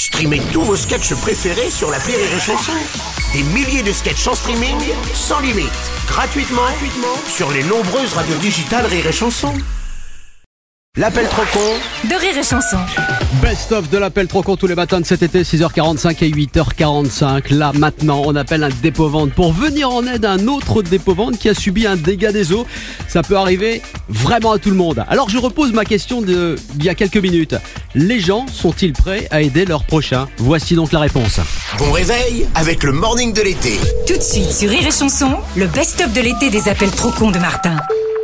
Streamez tous vos sketchs préférés sur l'appli Rire et Chanson. Des milliers de sketchs en streaming, sans limite, gratuitement sur les nombreuses radios digitales Rire et Chanson. L'appel trop con de Rire et Chanson. Best-of de l'appel trop con tous les matins de cet été, 6h45 et 8h45. Là, maintenant, on appelle un dépôt-vente pour venir en aide à un autre dépôt-vente qui a subi un dégât des eaux. Ça peut arriver vraiment à tout le monde. Alors, je repose ma question d'il y a quelques minutes. Les gens sont-ils prêts à aider leurs prochains? Voici donc la réponse. Bon réveil avec le morning de l'été. Tout de suite sur Rire et Chanson, le best-of de l'été des appels trop cons de Martin.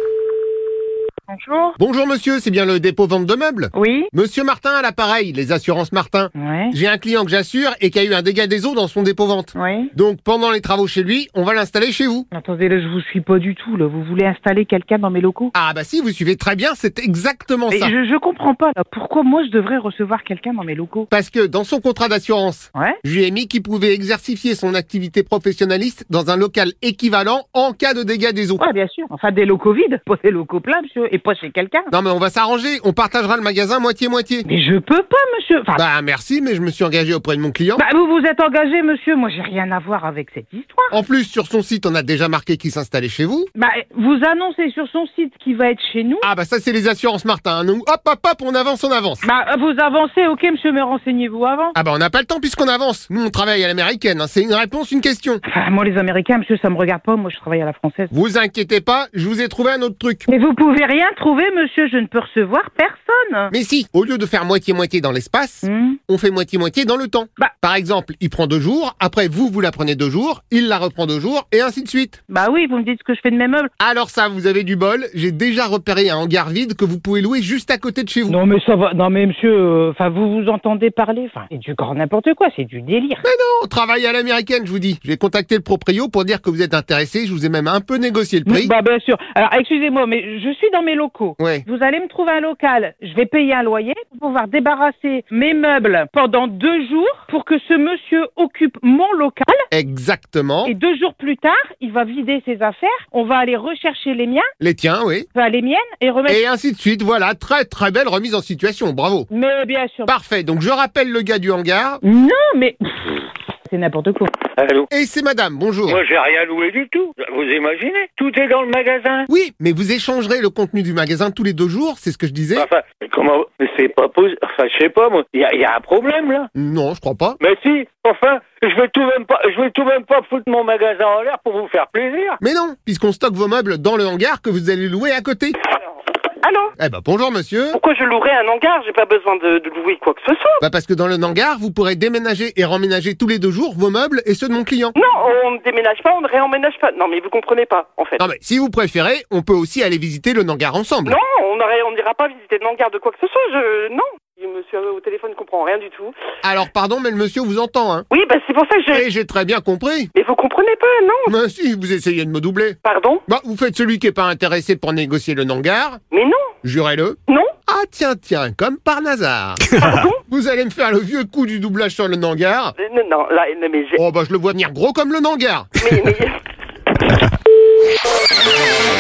Bonjour. Bonjour monsieur, c'est bien le dépôt-vente de meubles? Oui. Monsieur Martin à l'appareil, les assurances Martin. Ouais. J'ai un client que j'assure et qui a eu un dégât des eaux dans son dépôt-vente. Oui. Donc pendant les travaux chez lui, on va l'installer chez vous. Attendez, là, je vous suis pas du tout, là. Vous voulez installer quelqu'un dans mes locaux? Ah bah si, vous suivez très bien, c'est exactement Mais ça. je comprends pas, là. Pourquoi moi je devrais recevoir quelqu'un dans mes locaux? Parce que dans son contrat d'assurance, Ouais. je lui ai mis qu'il pouvait exercifier son activité professionnaliste dans un local équivalent en cas de dégât des eaux. Ouais, bien sûr. Enfin, des locaux vides, pas des locaux pleins, monsieur. Et pas chez quelqu'un. Non mais on va s'arranger, on partagera le magasin moitié-moitié. Mais je peux pas, monsieur. Enfin, Bah merci, mais je me suis engagé auprès de mon client. vous vous êtes engagé, monsieur. Moi, j'ai rien à voir avec cette histoire. En plus, sur son site, on a déjà marqué qu'il s'installait chez vous. Vous annoncez sur son site qu'il va être chez nous. Ah bah ça c'est les assurances Martin, hein. Nous hop, on avance. Vous avancez, ok, monsieur, mais renseignez-vous avant. Ah bah on n'a pas le temps puisqu'on avance. Nous on travaille à l'américaine, hein. C'est une réponse, une question. Enfin, moi, les Américains, monsieur, ça me regarde pas. Moi, je travaille à la française. Vous inquiétez pas, je vous ai trouvé un autre truc. Mais vous pouvez rien trouver, monsieur. Je ne peux recevoir personne. Mais si, au lieu de faire moitié-moitié dans l'espace, on fait moitié-moitié dans le temps. Par exemple, il prend 2 jours, après vous la prenez 2 jours, il la reprend 2 jours, et ainsi de suite. Oui, vous me dites ce que je fais de mes meubles. Alors ça, vous avez du bol, j'ai déjà repéré un hangar vide que vous pouvez louer juste à côté de chez vous. Non, mais ça va. Non, mais monsieur, vous vous entendez parler. Enfin, c'est du grand n'importe quoi, c'est du délire. Mais non, on travaille à l'américaine, je vous dis. Je vais contacter le proprio pour dire que vous êtes intéressé, je vous ai même un peu négocié le prix. Bien sûr. Alors, excusez-moi, mais je suis dans mes locaux. Ouais. Vous allez me trouver un local. Je vais payer un loyer pour pouvoir débarrasser mes meubles pendant 2 jours pour que ce monsieur occupe mon local. Exactement. Et 2 jours plus tard, il va vider ses affaires. On va aller rechercher les miens, Les tiens, oui. enfin les miennes, et remettre... Et ainsi de suite, voilà, très très belle remise en situation, bravo. Mais bien sûr. Parfait, donc je rappelle le gars du hangar. Non, mais... C'est n'importe quoi. Allô? Et c'est madame, bonjour. Moi, j'ai rien loué du tout. Vous imaginez? Tout est dans le magasin. Oui, mais vous échangerez le contenu du magasin tous les 2 jours, c'est ce que je disais. Enfin, mais comment? Mais c'est pas possible. Enfin, je sais pas, moi. Il y a un problème, là. Non, je crois pas. Mais si. Enfin, je vais tout même pas foutre mon magasin en l'air pour vous faire plaisir. Mais non, puisqu'on stocke vos meubles dans le hangar que vous allez louer à côté. Allô? Eh ben bonjour monsieur. Pourquoi je louerais un hangar? J'ai pas besoin de louer quoi que ce soit. Bah parce que dans le hangar, vous pourrez déménager et remménager tous les 2 jours vos meubles et ceux de mon client. Non, on ne déménage pas, on ne réemménage pas. Non, mais vous comprenez pas, en fait. Non mais si vous préférez, on peut aussi aller visiter le hangar ensemble. Non, on n'ira pas visiter de hangar de quoi que ce soit. Non. Le monsieur au téléphone ne comprend rien du tout. Alors pardon, mais le monsieur vous entend, hein. Oui, c'est pour ça que Et j'ai très bien compris. Mais vous comprenez pas, non? Mais si, vous essayez de me doubler. Pardon? Vous faites celui qui est pas intéressé pour négocier le hangar. Mais non. Jurez-le. Non. Ah tiens, comme par hasard. Pardon? Vous allez me faire le vieux coup du doublage sur le hangar. Non, là, mais j'ai... Oh bah je le vois venir gros comme le hangar. Mais...